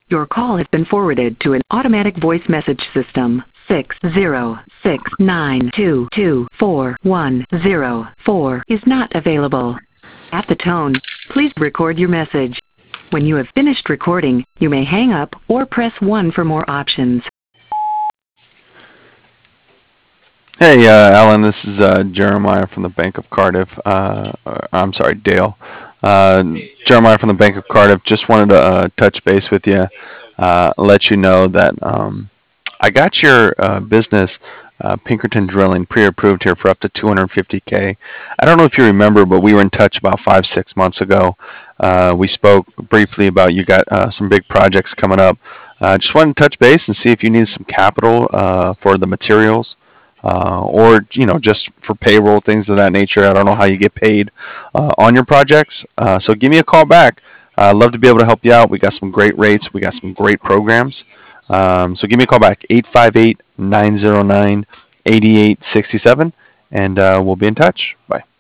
Your call has been forwarded to an automatic voice message system. 60692241004 is not available. At the tone, please record your message. When you have finished recording, you may hang up or press 1 for more options. Hey, Alan, this is Jeremiah from the Bank of Cardiff. I'm sorry, Dale. Jeremiah from the Bank of Cardiff. Just wanted to touch base with you, let you know that I got your business, Pinkerton Drilling, pre-approved here for up to 250K. I don't know if you remember, but we were in touch about 5-6 months ago. We spoke briefly about you got some big projects coming up. Just wanted to touch base and see if you need some capital for the materials. Or just for payroll, things of that nature. I don't know how you get paid on your projects, so give me a call back. I'd love to be able to help you out. We got some great rates. We got some great programs. So give me a call back, 858-909-8867, and we'll be in touch. Bye.